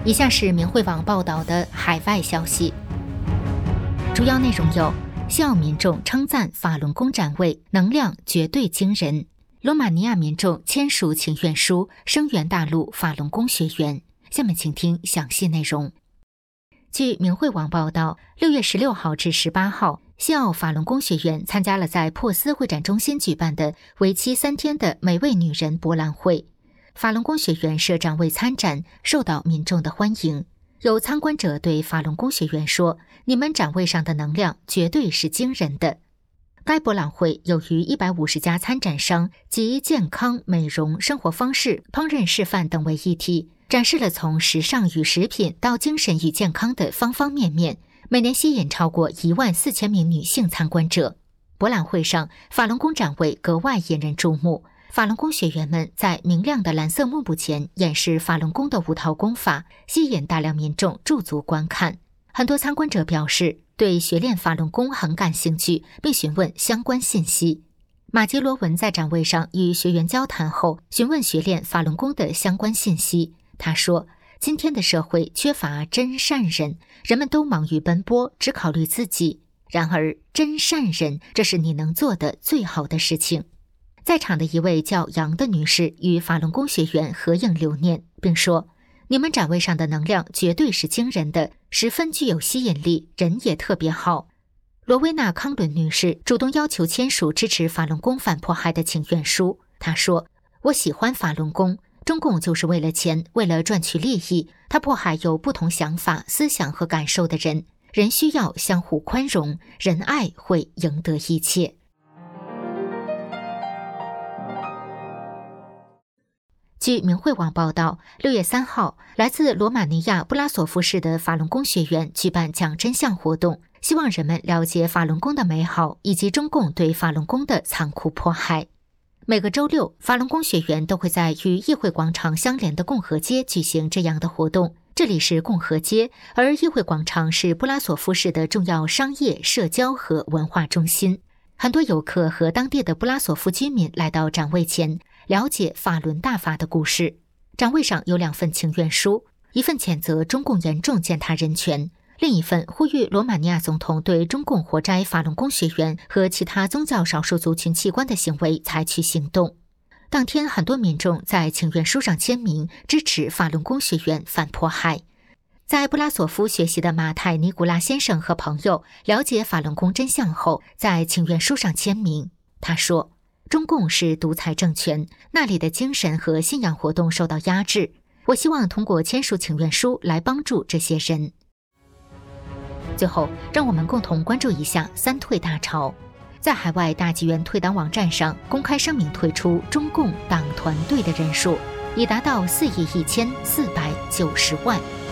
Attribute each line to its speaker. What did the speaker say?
Speaker 1: 以下是明慧网报道的海外消息，主要内容有：西澳民众称赞法轮功展位能量绝对惊人；罗马尼亚民众签署请愿书声援大陆法轮功学员。下面请听详细内容。据明慧网报道，6月16号至18号，西澳法轮功学员参加了在珀斯会展中心举办的为期3天的每位女人博览会。法轮功学员设展位参展，受到民众的欢迎。有参观者对法轮功学员说：“你们展位上的能量绝对是惊人的。”该博览会有逾150家参展商，集健康、美容、生活方式、烹饪示范等为一体，展示了从时尚与食品到精神与健康的方方面面，每年吸引超过14000名女性参观者。博览会上，法轮功展位格外引人注目。法轮功学员们在明亮的蓝色幕布前演示法轮功的5套功法，吸引大量民众驻足观看。很多参观者表示对学练法轮功很感兴趣，并询问相关信息。马杰罗文在展位上与学员交谈后，询问学练法轮功的相关信息。他说：“今天的社会缺乏真善人，人们都忙于奔波，只考虑自己。然而，真善人，这是你能做的最好的事情。”在场的一位叫杨的女士与法轮功学员合影留念，并说：“你们展位上的能量绝对是惊人的，十分具有吸引力，人也特别好。”罗威娜·康伦女士主动要求签署支持法轮功反迫害的请愿书。她说：“我喜欢法轮功，中共就是为了钱，为了赚取利益，他迫害有不同想法、思想和感受的人。人需要相互宽容，仁爱会赢得一切。”据明慧网报道，6月3号，来自罗马尼亚布拉索夫市的法轮功学员举办讲真相活动，希望人们了解法轮功的美好以及中共对法轮功的残酷迫害。每个周六，法轮功学员都会在与议会广场相连的共和街举行这样的活动。这里是共和街，而议会广场是布拉索夫市的重要商业、社交和文化中心。很多游客和当地的布拉索夫居民来到展位前，了解法轮大法的故事。展位上有2份请愿书，一份谴责中共严重践踏人权，另一份呼吁罗马尼亚总统对中共活摘法轮功学员和其他宗教少数族群器官的行为采取行动。当天，很多民众在请愿书上签名，支持法轮功学员反迫害。在布拉索夫学习的马泰尼古拉先生和朋友了解法轮功真相后，在请愿书上签名。他说：“中共是独裁政权，那里的精神和信仰活动受到压制。我希望通过签署请愿书来帮助这些人。”最后，让我们共同关注一下3退大潮。在海外大纪元退党网站上公开声明退出中共党团队的人数已达到41490万。